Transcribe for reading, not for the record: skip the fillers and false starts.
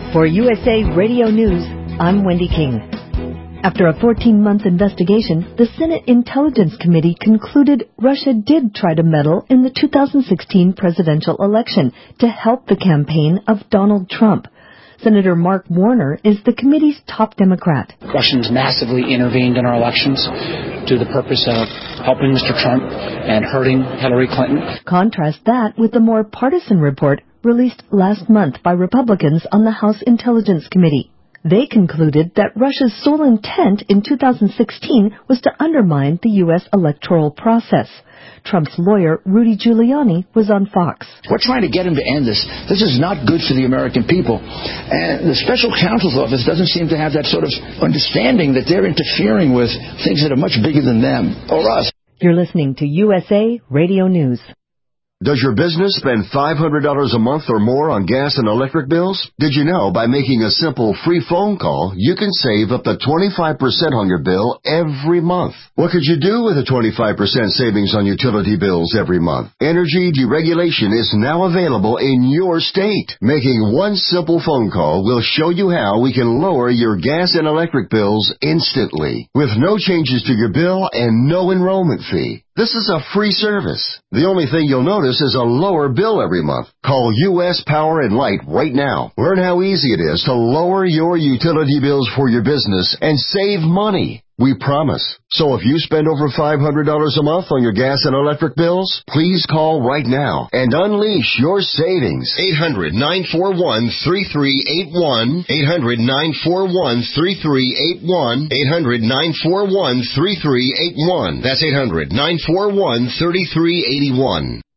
For USA Radio News, I'm Wendy King. After a 14-month investigation, the Senate Intelligence Committee concluded Russia did try to meddle in the 2016 presidential election to help the campaign of Donald Trump. Senator Mark Warner is the committee's top Democrat. Russians massively intervened in our elections to the purpose of helping Mr. Trump and hurting Hillary Clinton. Contrast that with the more partisan report released last month by Republicans on the House Intelligence Committee. They concluded that Russia's sole intent in 2016 was to undermine the U.S. electoral process. Trump's lawyer, Rudy Giuliani, was on Fox. We're trying to get him to end this. This is not good for the American people. And the special counsel's office doesn't seem to have that sort of understanding that they're interfering with things that are much bigger than them or us. You're listening to USA Radio News. Does your business spend $500 a month or more on gas and electric bills? Did you know by making a simple free phone call, you can save up to 25% on your bill every month? What could you do with a 25% savings on utility bills every month? Energy deregulation is now available in your state. Making one simple phone call will show you how we can lower your gas and electric bills instantly, with no changes to your bill and no enrollment fee. This is a free service. The only thing you'll notice is a lower bill every month. Call U.S. Power and Light right now. Learn how easy it is to lower your utility bills for your business and save money. We promise. So if you spend over $500 a month on your gas and electric bills, please call right now and unleash your savings. 800-941-3381. 800-941-3381. 800-941-3381. That's 800-941-3381.